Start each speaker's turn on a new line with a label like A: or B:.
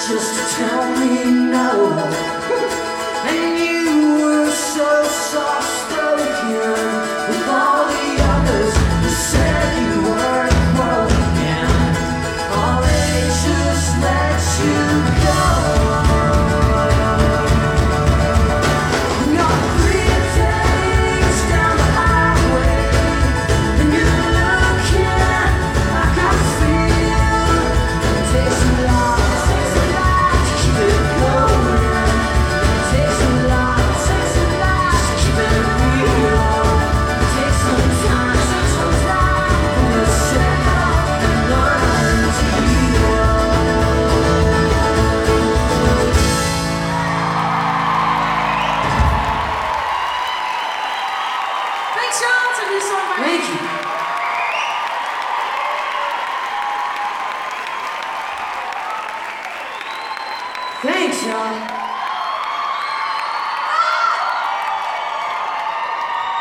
A: just to tell me no. And you were so soft-spoken with all the others who said you weren't broken. Oh, they just let you go. You're 3 days down the highway, and you're looking like I feel. It takes a lot to keep it going. It takes a lot to keep it real. It takes some time for the set and learn to heal.
B: Thanks, y'all. It's a new song by
A: Thank you. Thanks, y'all.